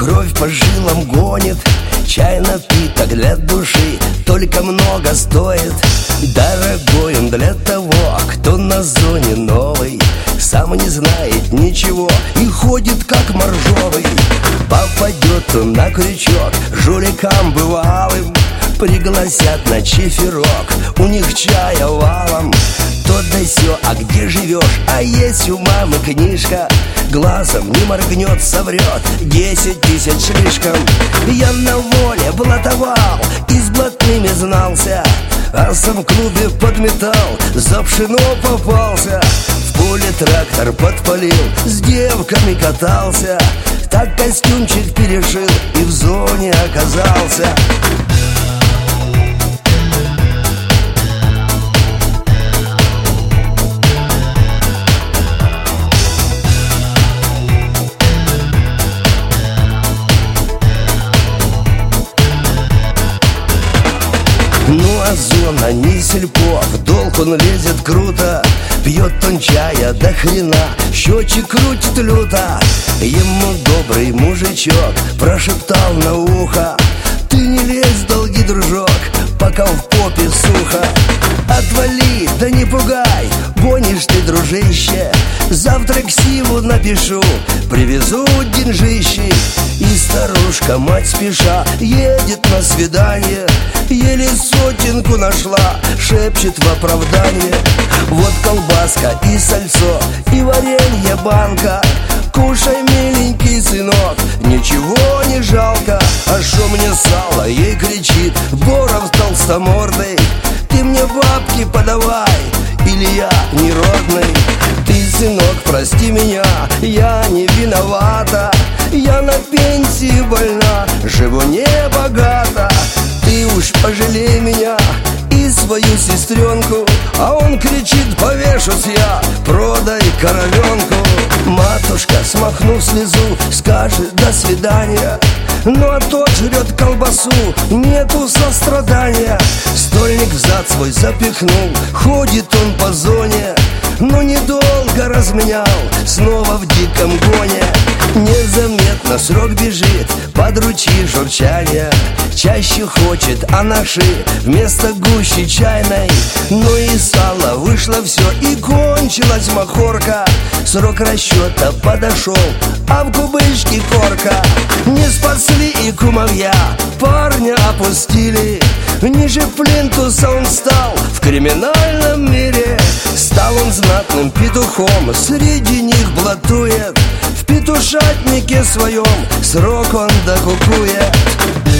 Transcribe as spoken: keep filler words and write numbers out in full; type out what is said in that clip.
кровь по жилам гонит. Чай напиток для души только много стоит. Дорогой он для того, кто на зоне новый, сам не знает ничего и ходит как моржовый. Попадет он на крючок жуликам бывалым, пригласят на чиферок, у них чая валом. То да сё, а где живешь? А есть у мамы книжка, глазом не моргнет, соврет, десять тысяч слишком. Я на воле блатовал и с блатными знался, а сам в клубе подметал, за пшено попался. В поле трактор подпалил, с девками катался, так костюмчик перешил и в зоне оказался. Ну а зона не сельпо, в долг он лезет круто, пьет он чая до хрена, счетчик крутит люто. Ему добрый мужичок прошептал на ухо: ты не лезь в долги, дружок, пока в попе сухо. Отвали, да не пугай, гонишь ты, дружище, завтра ксиву напишу, привезу деньжищи. И старушка, мать спеша, едет на свидание, еле сотенку нашла, шепчет в оправдание: вот колбаска и сальцо, и варенье банка, кушай, миленький сынок, ничего не жалко. А шо мне сало, ей кричит Боров толстомордый: ты мне бабки подавай, или я неродный. Ты, сынок, прости меня, я не виновата, я на пенсии больна, живу не богато. Ты уж пожалей меня и свою сестренку. А он кричит: повешусь я, продай коровенку. Матушка, смахнув слезу, скажет до свидания, ну а тот жрет колбасу, нету сострадания. Стольник взад свой запихнул, ходит он по зоне, но недолго разменял, снова в диком гоне. Незаметно срок бежит, под ручьи журчания, чаще хочет анаши вместо гущи чайной. Ну и сало вышло все, и кончилась махорка. Срок расчета подошел, а в кубышке корка. Не спасли и кумовья, парня опустили, ниже плинтуса он стал в криминальном мире. Стал он знатным петухом, среди них блатует, в петушатнике своем срок он докукует.